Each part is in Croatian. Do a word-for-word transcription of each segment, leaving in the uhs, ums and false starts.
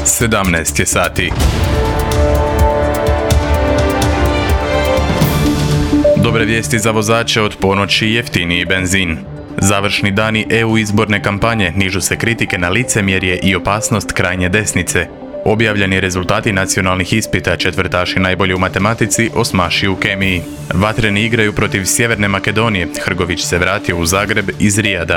sedamnaest je sati. Dobre vijesti za vozače, od ponoći jeftiniji benzin. Završni dani E U izborne kampanje, nižu se kritike na licemjerje i opasnost krajnje desnice. Objavljeni rezultati nacionalnih ispita, četvrtaši najbolji u matematici, osmaši u kemiji. Vatreni igraju protiv Sjeverne Makedonije, Hrgović se vratio u Zagreb iz Rijada.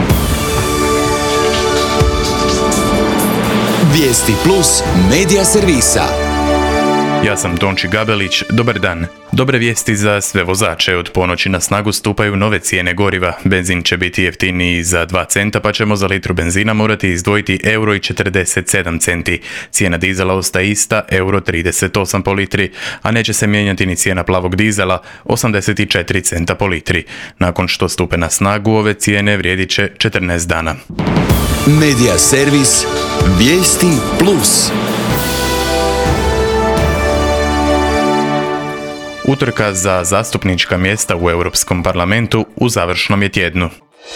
Vijesti plus medija servisa. Ja sam Tonči Gabelić, dobar dan. Dobre vijesti za sve vozače, od ponoći na snagu stupaju nove cijene goriva. Benzin će biti jeftiniji za dva centa, pa ćemo za litru benzina morati izdvojiti euro i četrdeset sedam centi. Cijena dizela ostaje ista, euro trideset osam po litri, a neće se mijenjati ni cijena plavog dizela, osamdeset četiri centa po litri. Nakon što stupe na snagu, ove cijene vrijedit će četrnaest dana. Medija servis. Vijesti plus. Utrka za zastupnička mjesta u Europskom parlamentu u završnom je tjednu.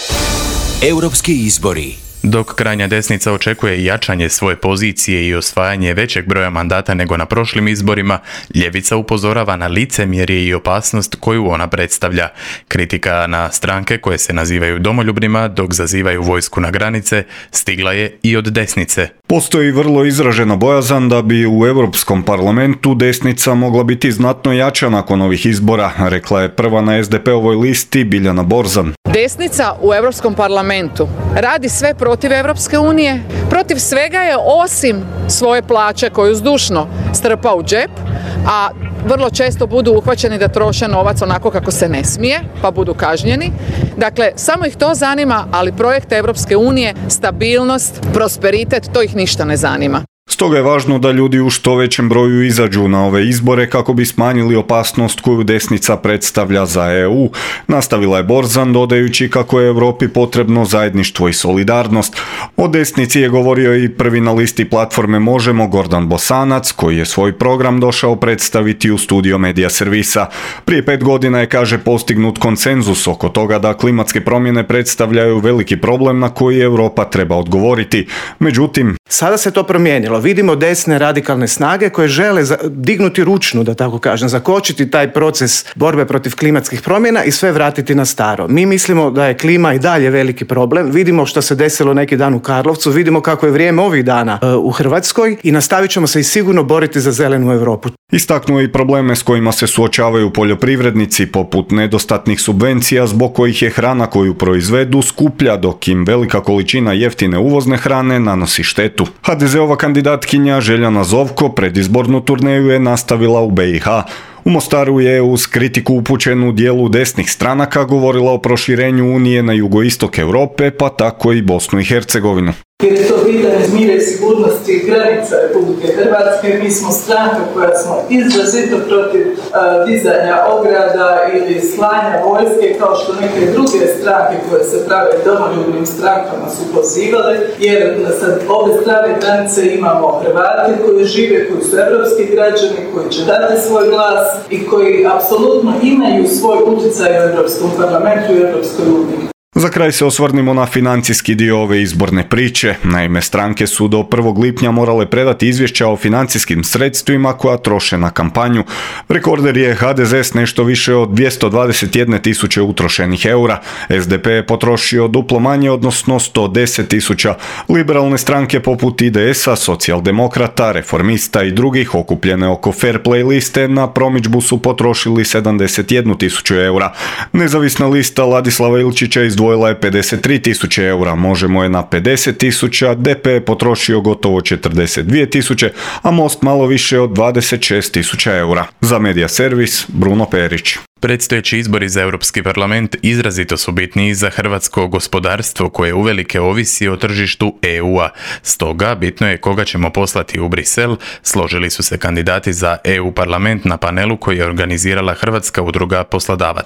Europski izbori. Dok krajnja desnica očekuje jačanje svoje pozicije i osvajanje većeg broja mandata nego na prošlim izborima, ljevica upozorava na licemjerje i opasnost koju ona predstavlja. Kritika na stranke koje se nazivaju domoljubnima dok zazivaju vojsku na granice stigla je i od desnice. Postoji vrlo izražena bojazan da bi u Europskom parlamentu desnica mogla biti znatno jača nakon ovih izbora, rekla je prva na S D P-ovoj listi Biljana Borzan. Desnica u Europskom parlamentu radi sve protiv Europske unije, protiv svega je osim svoje plaće koju zdušno strpa u džep, a vrlo često budu uhvaćeni da troše novac onako kako se ne smije, pa budu kažnjeni. Dakle, samo ih to zanima, ali projekt Europske unije, stabilnost, prosperitet, to ih ništa ne zanima. Stoga je važno da ljudi u što većem broju izađu na ove izbore kako bi smanjili opasnost koju desnica predstavlja za E U. Nastavila je Borzan dodajući kako je Europi potrebno zajedništvo i solidarnost. O desnici je govorio i prvi na listi platforme Možemo Gordan Bosanac, koji je svoj program došao predstaviti u studio medija servisa. Prije pet godina je, kaže, postignut konsenzus oko toga da klimatske promjene predstavljaju veliki problem na koji Europa treba odgovoriti. Međutim, sada se to promijenilo. Vidimo desne radikalne snage koje žele dignuti ručnu, da tako kažem, zakočiti taj proces borbe protiv klimatskih promjena i sve vratiti na staro. Mi mislimo da je klima i dalje veliki problem. Vidimo što se desilo neki dan u Karlovcu, vidimo kako je vrijeme ovih dana u Hrvatskoj i nastavit ćemo se i sigurno boriti za zelenu Europu. Istaknuo i probleme s kojima se suočavaju poljoprivrednici, poput nedostatnih subvencija zbog kojih je hrana koju proizvedu skuplja, dok im velika količina jeftine uvozne hrane nanosi štetu. ha de ze ova kandidatkinja Željana Zovko predizbornu turneju je nastavila u be i ha. U Mostaru je uz kritiku upućenu dijelu desnih stranaka govorila o proširenju Unije na jugoistok Europe, pa tako i Bosnu i Hercegovinu. Jer je to pitanje mira i sigurnosti granica Republike Hrvatske. Mi smo stranka koja smo izrazito protiv uh, dizanja ograda ili slanja vojske, kao što neke druge stranke koje se prave domoljubnim strankama su pozivale, jer sa obe strane granice imamo Hrvate koji žive, koji su evropski građani, koji će dati svoj glas i koji apsolutno imaju svoj utjecaj u Europskom parlamentu i Europskoj uniji. Za kraj se osvrnimo na financijski dio ove izborne priče. Naime, stranke su do prvog lipnja morale predati izvješća o financijskim sredstvima koja troše na kampanju. Rekorder je ha de ze s nešto više od dvjesto dvadeset jedne tisuće utrošenih eura. es de pe je potrošio duplo manje, odnosno sto deset tisuća. Liberalne stranke poput i de es a, socijaldemokrata, reformista i drugih okupljene oko Fair Play liste na promidžbu su potrošili sedamdeset jednu tisuću eura. Nezavisna lista Ladislava Ilčića izdvojila je pedeset tri tisuće eura, Možemo je na pedeset tisuća, de pe je potrošio gotovo četrdeset dvije tisuće, a Most malo više od dvadeset šest tisuća eura. Za medija servis, Bruno Perić. Predstojeći izbori za Europski parlament izrazito su bitni za hrvatsko gospodarstvo koje uvelike ovisi o tržištu E U-a. Stoga bitno je koga ćemo poslati u Brisel, složili su se kandidati za E U parlament na panelu koji je organizirala Hrvatska udruga poslodavaca.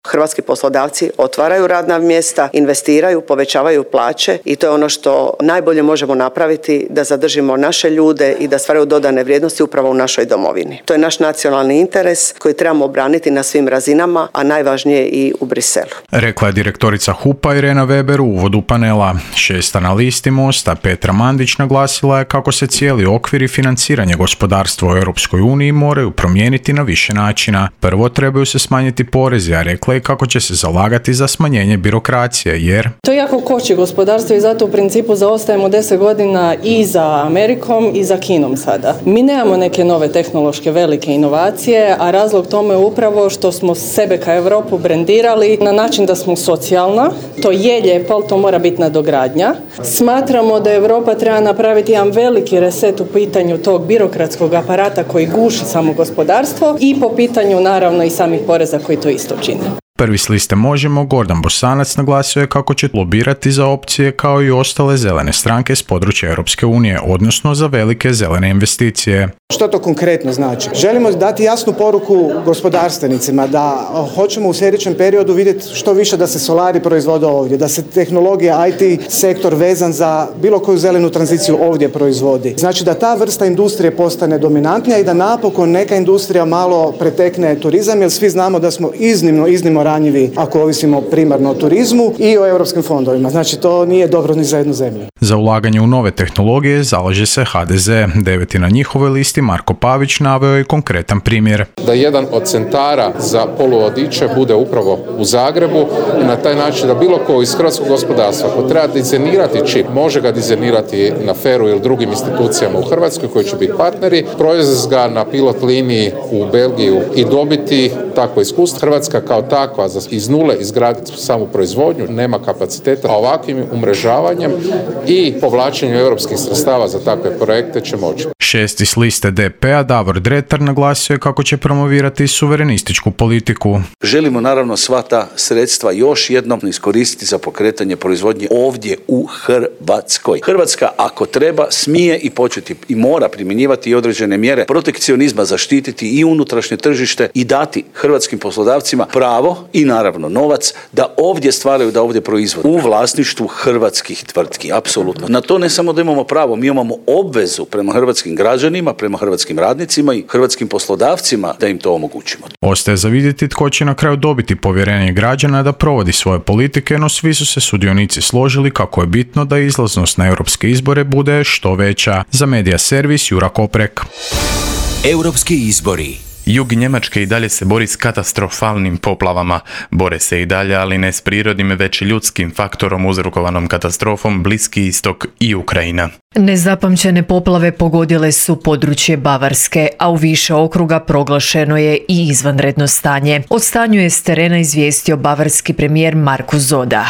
Hrvatski poslodavci otvaraju radna mjesta, investiraju, povećavaju plaće i to je ono što najbolje možemo napraviti da zadržimo naše ljude i da stvaraju dodane vrijednosti upravo u našoj domovini. To je naš nacionalni interes koji trebamo obraniti na svim razinama, a najvažnije i u Briselu. Rekla je direktorica H U P-a Irena Weber u uvodu panela. Šesta na listi Mosta Petra Mandić naglasila je kako se cijeli okvir i financiranje gospodarstva u Europskoj uniji moraju promijeniti na više načina. Prvo trebaju se smanjiti porezi, a rekla i kako će se zalagati za smanjenje birokracije, jer to jako koči gospodarstvo i zato u principu zaostajemo deset godina i za Amerikom i za Kinom sada. Mi nemamo neke nove tehnološke velike inovacije, a razlog tome je upravo što smo sebe kao Europu brendirali na način da smo socijalna. To je lijepo, ali to mora biti nadogradnja. Smatramo da Europa treba napraviti jedan veliki reset u pitanju tog birokratskog aparata koji guši samo gospodarstvo i po pitanju naravno i samih poreza koji to isto čine. Prvi s liste Možemo, Gordan Bosanac, naglasio je kako će lobirati za opcije kao i ostale zelene stranke s područja Europske unije, odnosno za velike zelene investicije. Što to konkretno znači? Želimo dati jasnu poruku gospodarstvenicima da hoćemo u sljedećem periodu vidjeti što više da se solari proizvode ovdje, da se tehnologija I T sektor vezan za bilo koju zelenu tranziciju ovdje proizvodi. Znači da ta vrsta industrije postane dominantnija i da napokon neka industrija malo pretekne turizam, jer svi znamo da smo iznimno, iznimno ranjivi ako ovisimo primarno o turizmu i o europskim fondovima. Znači to nije dobro ni za jednu zemlju. Za ulaganje u nove tehnologije zalaže se H D Z. Deveti na njihovoj listi Marko Pavić naveo je konkretan primjer. Da jedan od centara za poluvodiče bude upravo u Zagrebu i na taj način da bilo ko iz hrvatskog gospodarstva ko treba dizajnirati čip, može ga dizajnirati na Feru ili drugim institucijama u Hrvatskoj koji će biti partneri, proizvesti ga na pilot liniji u Belgiju i dobiti takvo iskustvo. Hrvatska kao takva iz nule izgraditi samu proizvodnju nema kapaciteta, a ovakvim umrežavanjem i povlačenjem europskih sredstava za takve projekte će moći. Šesti s liste D P-a Davor Dretar naglasio je kako će promovirati suverenističku politiku. Želimo naravno sva ta sredstva još jednom iskoristiti za pokretanje proizvodnje ovdje u Hrvatskoj. Hrvatska ako treba smije i početi i mora primjenjivati i određene mjere protekcionizma, zaštititi i unutrašnje tržište i dati hrvatskim poslodavcima pravo i naravno novac da ovdje stvaraju, da ovdje proizvode u vlasništvu hrvatskih tvrtki. Apsolutno. Na to ne samo da imamo pravo, mi imamo obvezu prema hrvatskim građanima, prema hrvatskim radnicima i hrvatskim poslodavcima da im to omogućimo. Ostaje za vidjeti tko će na kraju dobiti povjerenje građana da provodi svoje politike, no svi su se sudionici složili kako je bitno da izlaznost na europske izbore bude što veća. Za Medija Servis Jura Koprek. Europski izbori. Jug Njemačke i dalje se bori s katastrofalnim poplavama. Bore se i dalje, ali ne s prirodnim, već ljudskim faktorom uzrokovanom katastrofom Bliski istok i Ukrajina. Nezapamćene poplave pogodile su područje Bavarske, a u više okruga proglašeno je i izvanredno stanje. O stanju je s terena izvijestio bavarski premijer Markus Zoda.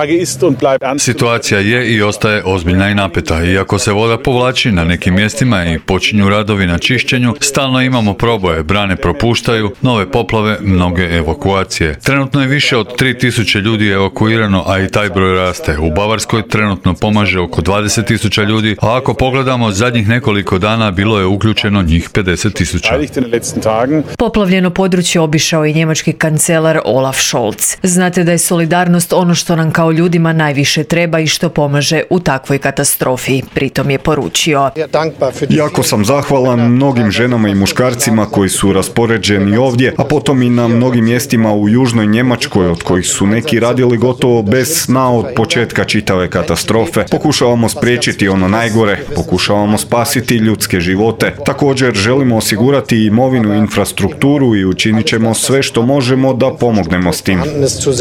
Situacija je i ostaje ozbiljna i napeta. Iako se voda povlači na nekim mjestima i počinju radovi na čišćenju, stalno imamo proboje, brane propuštaju, nove poplave, mnoge evakuacije. Trenutno je više od tri tisuće ljudi evakuirano, a i taj broj raste. U Bavarskoj trenutno pomaže oko dvadeset tisuća ljudi, a ako pogledamo zadnjih nekoliko dana bilo je uključeno njih pedeset tisuća. Poplavljeno područje obišao i njemački kancelar Olaf Scholz. Znate da je solidarnost ono što nam kao ljudima najviše treba i što pomaže u takvoj katastrofi, pritom je poručio. Jako sam zahvalan mnogim ženama i muškarcima koji su raspoređeni ovdje, a potom i na mnogim mjestima u južnoj Njemačkoj od kojih su neki radili gotovo bez sna od početka čitave katastrofe. Pokušavamo spriječiti ono najgore, pokušavamo spasiti ljudske živote. Također želimo osigurati imovinu i infrastrukturu i učinit ćemo sve što možemo da pomognemo s tim.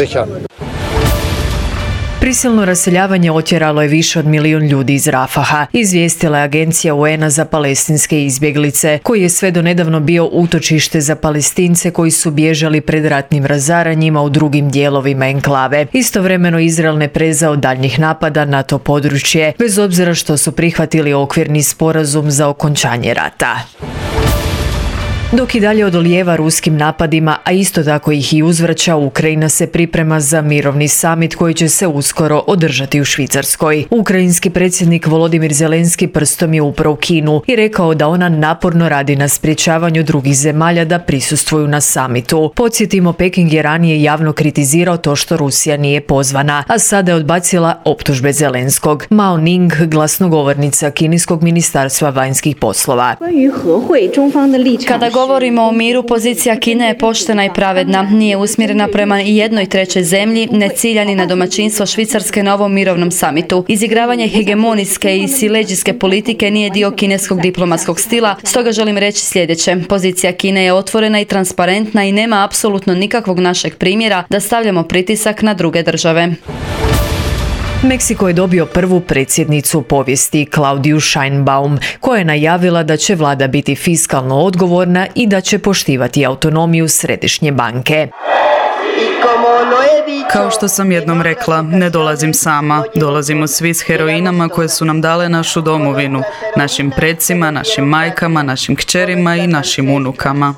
Prisilno raseljavanje otjeralo je više od milijun ljudi iz Rafaha, izvijestila je Agencija U N-a za palestinske izbjeglice, koji je sve do nedavno bio utočište za Palestince koji su bježali pred ratnim razaranjima u drugim dijelovima enklave. Istovremeno Izrael ne preza od daljnjih napada na to područje, bez obzira što su prihvatili okvirni sporazum za okončanje rata. Dok i dalje odolijeva ruskim napadima, a isto tako ih i uzvraća, Ukrajina se priprema za mirovni samit koji će se uskoro održati u Švicarskoj. Ukrajinski predsjednik Volodimir Zelenski prstom je upravo Kinu i rekao da ona naporno radi na sprječavanju drugih zemalja da prisustvuju na samitu. Podsjetimo, Peking je ranije javno kritizirao to što Rusija nije pozvana, a sada je odbacila optužbe Zelenskog. Mao Ning, glasnogovornica kineskog ministarstva vanjskih poslova. Kada govorimo o miru, pozicija Kine je poštena i pravedna. Nije usmjerena prema jednoj trećoj zemlji, ne cilja ni na domaćinstvo Švicarske na ovom mirovnom samitu. Izigravanje hegemonijske i sileđijske politike nije dio kineskog diplomatskog stila, stoga želim reći sljedeće. Pozicija Kine je otvorena i transparentna i nema apsolutno nikakvog našeg primjera da stavljamo pritisak na druge države. Meksiko je dobio prvu predsjednicu u povijesti, Claudiu Sheinbaum, koja je najavila da će vlada biti fiskalno odgovorna i da će poštivati autonomiju središnje banke. Kao što sam jednom rekla, ne dolazim sama, dolazimo svi s heroinama koje su nam dale našu domovinu, našim predsima, našim majkama, našim kćerima i našim unukama.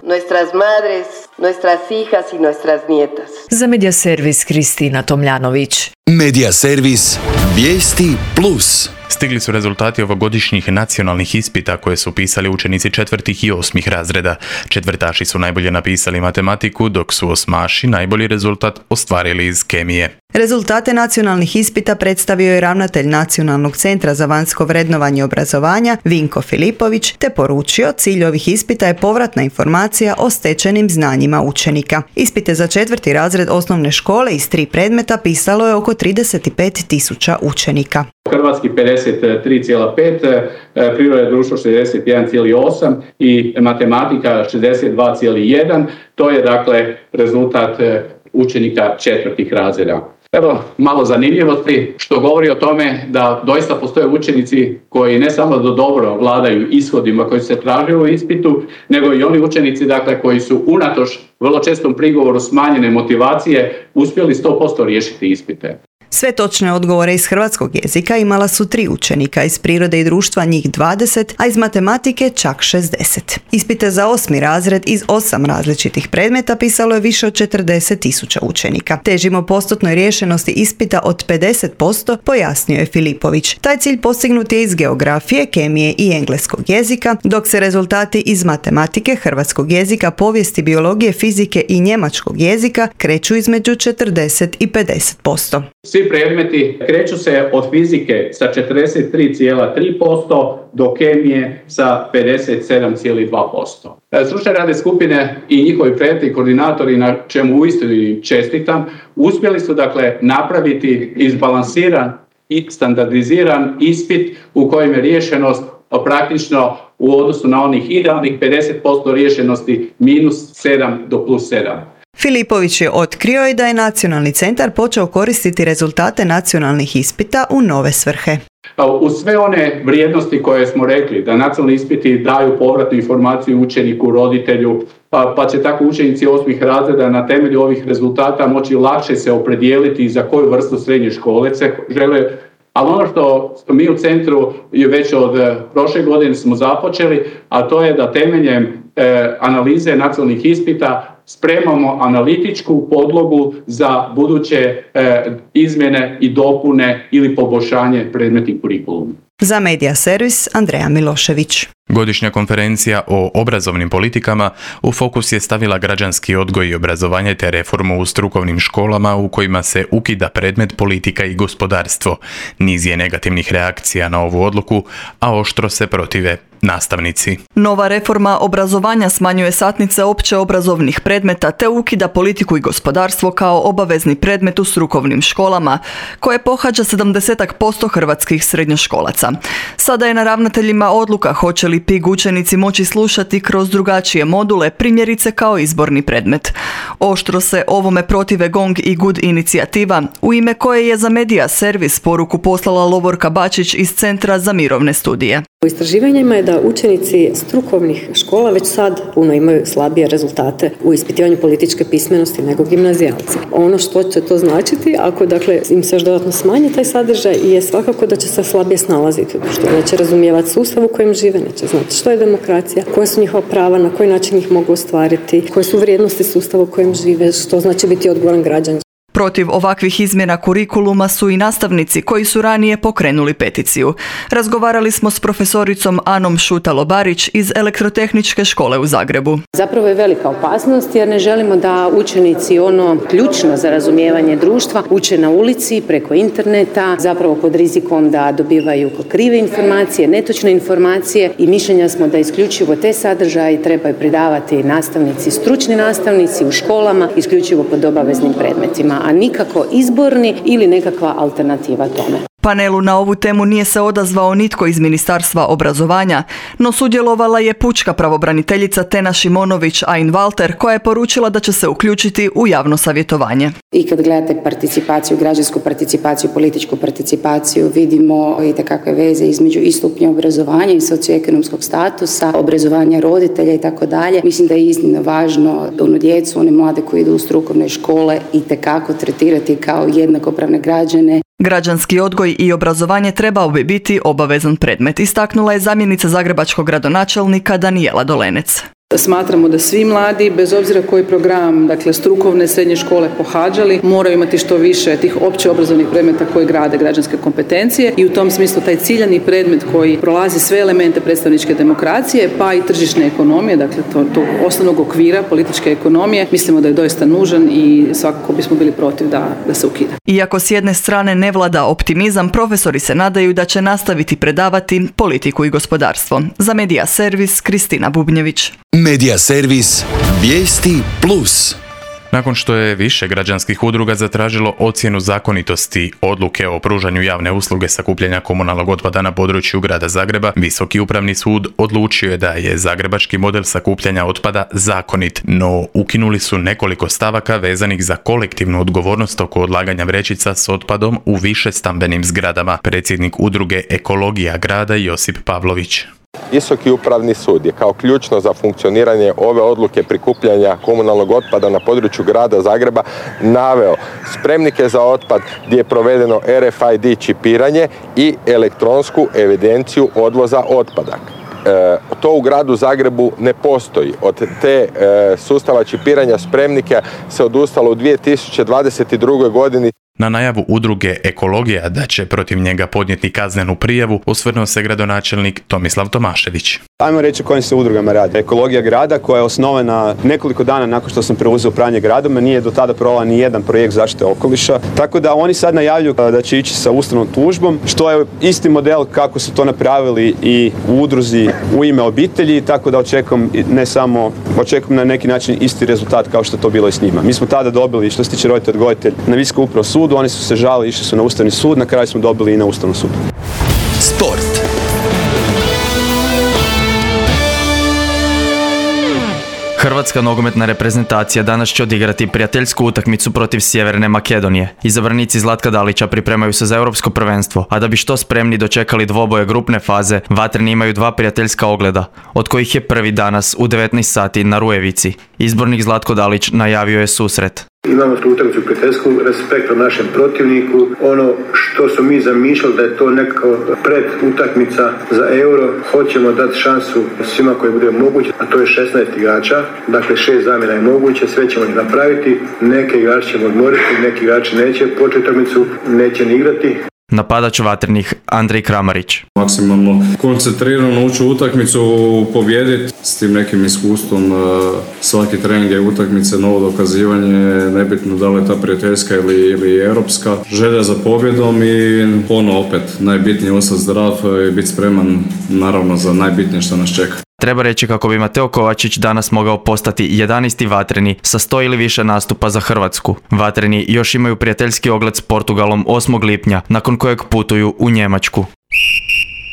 Za Medija servis Kristina Tomljanović. Medija servis Vijesti Plus. Stigli su rezultati ovogodišnjih nacionalnih ispita koje su pisali učenici četvrtih i osmih razreda. Četvrtaši su najbolje napisali matematiku, dok su osmaši najbolji rezultat ostvarili iz kemije. Rezultate nacionalnih ispita predstavio je ravnatelj Nacionalnog centra za vanjsko vrednovanje obrazovanja Vinko Filipović, te poručio cilj ovih ispita je povratna informacija o stečenim znanjima učenika. Ispite za četvrti razred osnovne škole iz tri predmeta pisalo je oko trideset pet tisuća učenika. Hrvatski pedeset tri zarez pet, priroda i društvo šezdeset jedan zarez osam i matematika šezdeset dva zarez jedan. To je dakle rezultat učenika četvrtih razreda. Evo malo zanimljivosti što govori o tome da doista postoje učenici koji ne samo da dobro vladaju ishodima koji se traže u ispitu, nego i oni učenici dakle, koji su unatoč vrlo čestom prigovoru smanjene motivacije uspjeli sto posto riješiti ispite. Sve točne odgovore iz hrvatskog jezika imala su tri učenika, iz prirode i društva njih dvadeset, a iz matematike čak šezdeset. Ispite za osmi razred iz osam različitih predmeta pisalo je više od četrdeset tisuća učenika. Težimo postotnoj riješenosti ispita od pedeset posto, pojasnio je Filipović. Taj cilj postignut je iz geografije, kemije i engleskog jezika, dok se rezultati iz matematike, hrvatskog jezika, povijesti, biologije, fizike i njemačkog jezika kreću između četrdeset i pedeset posto. Svi predmeti kreću se od fizike sa četrdeset tri zarez tri posto do kemije sa pedeset sedam zarez dva posto. Stručne radne skupine i njihovi predmeti koordinatori, na čemu uistinu čestitam, uspjeli su dakle napraviti izbalansiran i standardiziran ispit u kojem je riješenost praktično u odnosu na onih idealnih pedeset posto riješenosti minus sedam do plus sedam. Filipović je otkrio i da je Nacionalni centar počeo koristiti rezultate nacionalnih ispita u nove svrhe. U sve one vrijednosti koje smo rekli, da nacionalni ispiti daju povratnu informaciju učeniku, roditelju, pa, pa će tako učenici osmih razreda na temelju ovih rezultata moći lakše se opredijeliti za koju vrstu srednje škole se žele. Ali ono što mi u centru već od prošle godine smo započeli, a to je da temeljem e, analize nacionalnih ispita spremamo analitičku podlogu za buduće e, izmjene i dopune ili poboljšanje predmetnih kurikuluma. Za Medija servis Andreja Milošević. Godišnja konferencija o obrazovnim politikama u fokus je stavila građanski odgoj i obrazovanje te reformu u strukovnim školama u kojima se ukida predmet politika i gospodarstvo. Niz je negativnih reakcija na ovu odluku, a oštro se protive nastavnici. Nova reforma obrazovanja smanjuje satnice opće obrazovnih predmeta te ukida politiku i gospodarstvo kao obavezni predmet u strukovnim školama, koje pohađa sedamdeset posto hrvatskih srednjoškolaca. Sada je na ravnateljima odluka hoće li P I G učenici moći slušati kroz drugačije module, primjerice kao izborni predmet. Oštro se ovome protive Gong i Good inicijativa, u ime koje je za Medija servis poruku poslala Lovorka Bačić iz Centra za mirovne studije. U istraživanjima je da učenici strukovnih škola već sad puno imaju slabije rezultate u ispitivanju političke pismenosti nego gimnazijalci. Ono što će to značiti, ako dakle im se još dodatno smanji taj sadržaj, je svakako da će se slabije snalaziti u društvu. Neće razumijevati sustav u kojem žive, neće znati što je demokracija, koja su njihova prava, na koji način ih mogu ostvariti, koje su vrijednosti sustava u kojem žive, što znači biti odgovoran građan. Protiv ovakvih izmjena kurikuluma su i nastavnici koji su ranije pokrenuli peticiju. Razgovarali smo s profesoricom Anom Šutalo-Barić iz Elektrotehničke škole u Zagrebu. Zapravo je velika opasnost jer ne želimo da učenici ono ključno za razumijevanje društva uče na ulici, preko interneta, zapravo pod rizikom da dobivaju krive informacije, netočne informacije i mišljenja smo da isključivo te sadržaje trebaju predavati nastavnici, stručni nastavnici u školama, isključivo pod obaveznim predmetima, a nikako izborni ili nekakva alternativa tome. Panelu na ovu temu nije se odazvao nitko iz Ministarstva obrazovanja, no sudjelovala je pučka pravobraniteljica Tena Šimonović Ain-Walter koja je poručila da će se uključiti u javno savjetovanje. I kad gledate participaciju, građansku participaciju, političku participaciju, vidimo i takve veze između i stupnja obrazovanja i socioekonomskog statusa, obrazovanja roditelja i tako dalje. Mislim da je iznimno važno onu djecu, one mlade koji idu u strukovne škole i tekako tretirati kao jednakopravne građane. Građanski odgoj i obrazovanje trebao bi biti obavezan predmet, istaknula je zamjenica zagrebačkog gradonačelnika Danijela Dolenec. Smatramo da svi mladi, bez obzira koji program, dakle strukovne srednje škole pohađali, moraju imati što više tih opće obrazovnih predmeta koji grade građanske kompetencije i u tom smislu taj ciljani predmet koji prolazi sve elemente predstavničke demokracije pa i tržišne ekonomije, dakle to, to osnovnog okvira političke ekonomije, mislimo da je doista nužan i svakako bismo bili protiv da, da se ukida. Iako s jedne strane ne vlada optimizam, profesori se nadaju da će nastaviti predavati politiku i gospodarstvo. Za Medija Servis, Kristina Bubnjević. Medija Servis, Vijesti plus. Nakon što je više građanskih udruga zatražilo ocjenu zakonitosti odluke o pružanju javne usluge sakupljanja komunalnog otpada na području grada Zagreba, Visoki upravni sud odlučio je da je zagrebački model sakupljanja otpada zakonit, no ukinuli su nekoliko stavaka vezanih za kolektivnu odgovornost oko odlaganja vrećica s otpadom u više stambenim zgradama. Predsjednik udruge Ekologija grada Josip Pavlović. Visoki upravni sud je kao ključno za funkcioniranje ove odluke prikupljanja komunalnog otpada na području grada Zagreba naveo spremnike za otpad gdje je provedeno R F I D čipiranje i elektronsku evidenciju odvoza otpada. E, to u gradu Zagrebu ne postoji. Od te e, sustava čipiranja spremnika se odustalo u dvije tisuće dvadeset druge godini. Na najavu udruge Ekologija da će protiv njega podnijeti kaznenu prijavu osvrnuo se gradonačelnik Tomislav Tomašević. Ajmo reći o kojim se udrugama radi. Ekologija grada koja je osnovana nekoliko dana nakon što sam preuzeo upravljanje gradom, nije do tada provela ni jedan projekt zaštite okoliša. Tako da oni sad najavljuju da će ići sa ustavnom tužbom, što je isti model kako su to napravili i u udruzi U ime obitelji, tako da očekujem ne samo, očekujem na neki način isti rezultat kao što je to bilo i s njima. Mi smo tada dobili, što se tiče roditelj odgojitelj, na Visokom upravnom sudu, oni su se žalili, išli su na Ustavni sud, na kraju smo dobili i na Ustavnom sudu. Sport. Hrvatska nogometna reprezentacija danas će odigrati prijateljsku utakmicu protiv Sjeverne Makedonije. Izabranici Zlatka Dalića pripremaju se za europsko prvenstvo, a da bi što spremni dočekali dvoboje grupne faze, vatreni imaju dva prijateljska ogleda, od kojih je prvi danas u devetnaest sati na Rujevici. Izbornik Zlatko Dalić najavio je susret. Imamo tu utakmicu prijateljsku, respekt o našem protivniku. Ono što su mi zamišljali da je to neka pred utakmica za euro, hoćemo dati šansu svima koji bude moguće, a to je šesnaest igrača, dakle šest zamjena je moguće, sve ćemo ih napraviti, neke igrači ćemo odmoriti, neki igrači neće početi utakmicu, neće ni igrati. Napadač vatrenih Andrej Kramarić. Maksimalno koncentrirano ući u utakmicu, pobijediti s tim nekim iskustvom. Svaki trening je utakmice, novo dokazivanje, nebitno da li je ta prijateljska ili, ili europska. Želja za pobjedom i ono opet, najbitnije ostati zdrav i biti spreman naravno za najbitnije što nas čeka. Treba reći kako bi Mateo Kovačić danas mogao postati jedanaesti vatreni sa sto ili više nastupa za Hrvatsku. Vatreni još imaju prijateljski ogled s Portugalom osmog lipnja, nakon kojeg putuju u Njemačku.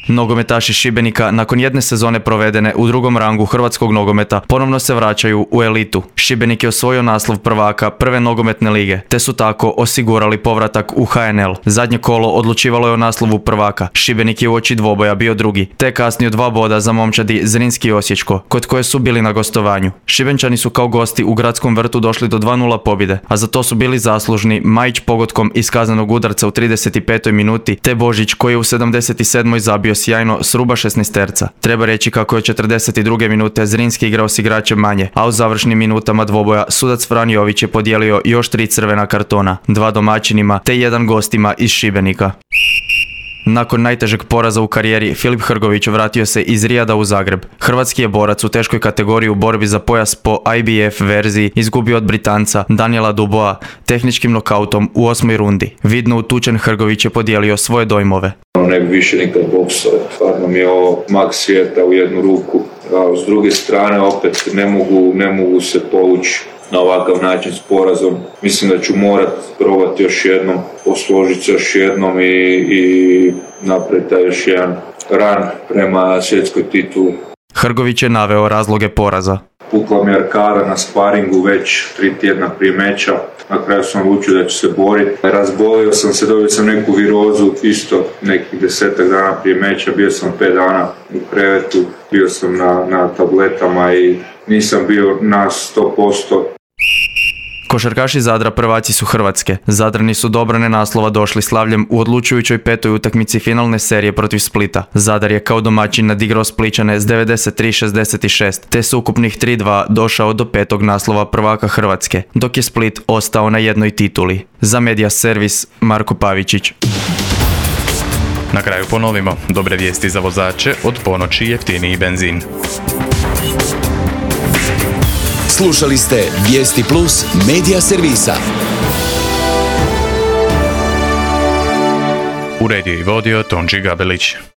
Nogometaši Šibenika nakon jedne sezone provedene u drugom rangu hrvatskog nogometa ponovno se vraćaju u elitu. Šibenik je osvojio naslov prvaka prve nogometne lige, te su tako osigurali povratak u H N L. Zadnje kolo odlučivalo je o naslovu prvaka. Šibenik je u oči dvoboja bio drugi, te kasnio dva boda za momčadi Zrinski i Osječko, kod koje su bili na gostovanju. Šibenčani su kao gosti u gradskom vrtu došli do dva nula pobjede, a za to su bili zaslužni Majić pogotkom iz kaznenog udarca u trideset petoj minuti, te Božić koji je u sedamdeset sedmoj zabio sjajno s ruba šesnaesterca. Treba reći kako je četrdeset druge minute Zrinski igrao s igračem manje, a u završnim minutama dvoboja sudac Fran Jović je podijelio još tri crvena kartona, dva domaćinima te jedan gostima iz Šibenika. Nakon najtežeg poraza u karijeri, Filip Hrgović vratio se iz Rijada u Zagreb. Hrvatski je borac u teškoj kategoriji u borbi za pojas po I B F verziji izgubio od Britanca Daniela Dubois tehničkim nokautom u osmoj rundi. Vidno utučen Hrgović je podijelio svoje dojmove. Ne bi više nikad boksao, stvarno mi je ovo mak svijeta u jednu ruku, a s druge strane opet ne mogu, ne mogu se povući na ovakav način s porazom. Mislim da ću morat probati još jednom, posložiti se još jednom i, i napraviti još jedan ran prema svjetskoj tituli. Hrgović je naveo razloge poraza. Pukla mi arkada na sparingu već tri tjedna prije meča. Na kraju sam odlučio da ću se boriti. Razbolio sam se, dobio sam neku virozu, isto nekih desetak dana prije meča. Bio sam pet dana u krevetu, bio sam na, na tabletama i nisam bio na sto posto. Košarkaši Zadra prvaci su Hrvatske. Zadrani su do obrane naslova došli slavljem u odlučujućoj petoj utakmici finalne serije protiv Splita. Zadar je kao domaćin nadigrao Splićane s devedeset tri šezdeset šest, te s ukupnih tri dva došao do petog naslova prvaka Hrvatske, dok je Split ostao na jednoj tituli. Za Media Servis, Marko Pavičić. Na kraju ponovimo, dobre vijesti za vozače, od ponoći jeftiniji benzin. Slušali ste Vijesti Plus Media Servisa. Uredio i vodio Tonči Gabelić.